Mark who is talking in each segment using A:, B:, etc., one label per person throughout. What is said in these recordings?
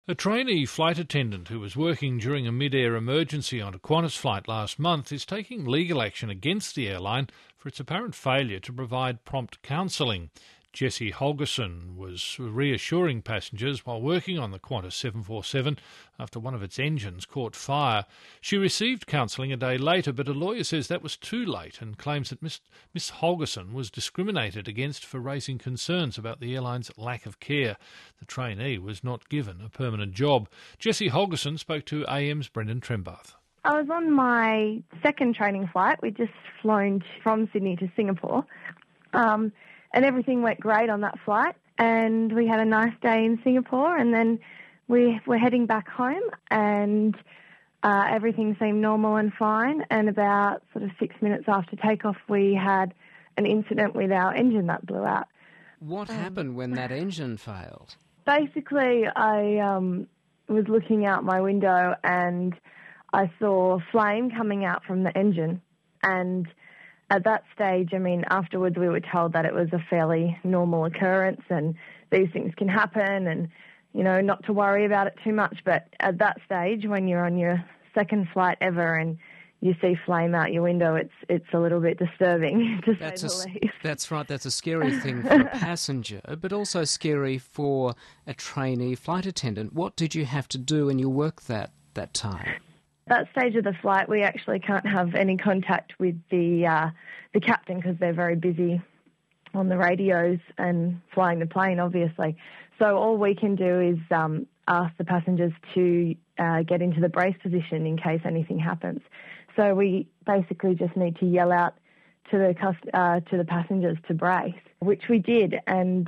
A: A trainee flight attendant who was working during a mid-air emergency on a Qantas flight last month is taking legal action against the airline for its apparent failure to provide prompt counselling. Jessie Holgerson was reassuring passengers while working on the Qantas 747 after one of its engines caught fire. She received counselling a day later, but a lawyer says that was too late and claims that Miss Holgerson was discriminated against for raising concerns about the airline's lack of care. The trainee was not given a permanent job. Jessie Holgerson spoke to AM's Brendan Trembath.
B: I was on my second training flight. We'd just flown from Sydney to Singapore. And everything went great on that flight, and we had a nice day in Singapore, and then we were heading back home, and everything seemed normal and fine, and about sort of 6 minutes after takeoff, we had an incident with our engine that blew out.
C: What happened when that engine failed?
B: Basically, I was looking out my window, and I saw flame coming out from the engine, and at that stage, afterwards we were told that it was a fairly normal occurrence and these things can happen and, not to worry about it too much. But at that stage, when you're on your second flight ever and you see flame out your window, it's a little bit disturbing, to say the least.
C: That's right. That's a scary thing for a passenger, but also scary for a trainee flight attendant. What did you have to do in your work that time?
B: That stage of the flight, we actually can't have any contact with the captain because they're very busy on the radios and flying the plane, obviously. So all we can do is ask the passengers to get into the brace position in case anything happens. So we basically just need to yell out to the passengers to brace, which we did. And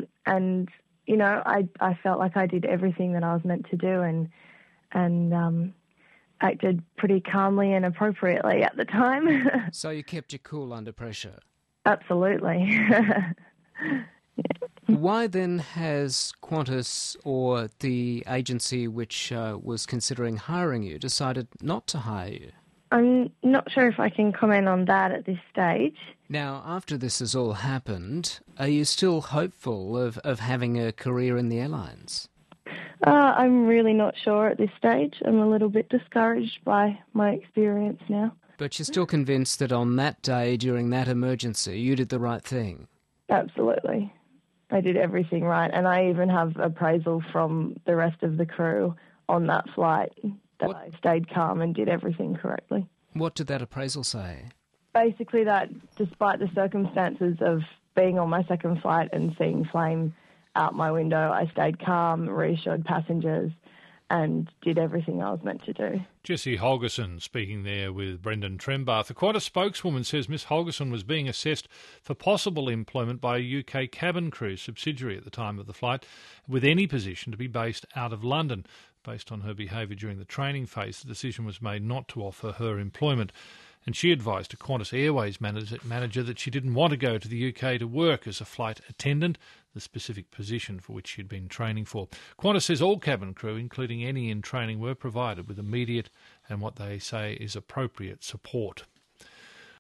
B: I felt like I did everything that I was meant to do and acted pretty calmly and appropriately at the time.
C: So you kept your cool under pressure?
B: Absolutely. Yeah.
C: Why then has Qantas or the agency which was considering hiring you decided not to hire you?
B: I'm not sure if I can comment on that at this stage.
C: Now, after this has all happened, are you still hopeful of having a career in the airlines?
B: I'm really not sure at this stage. I'm a little bit discouraged by my experience now.
C: But you're still convinced that on that day, during that emergency, you did the right thing?
B: Absolutely. I did everything right, and I even have appraisal from the rest of the crew on that flight that I stayed calm and did everything correctly.
C: What did that appraisal say?
B: Basically that despite the circumstances of being on my second flight and seeing flame out my window, I stayed calm, reassured passengers, and did everything I was meant to do.
A: Jessie Holgerson speaking there with Brendan Trembath. The Qantas spokeswoman says Miss Holgerson was being assessed for possible employment by a UK cabin crew subsidiary at the time of the flight, with any position to be based out of London. Based on her behaviour during the training phase, the decision was made not to offer her employment. And she advised a Qantas Airways manager that she didn't want to go to the UK to work as a flight attendant, the specific position for which she'd been training for. Qantas says all cabin crew, including any in training, were provided with immediate and what they say is appropriate support.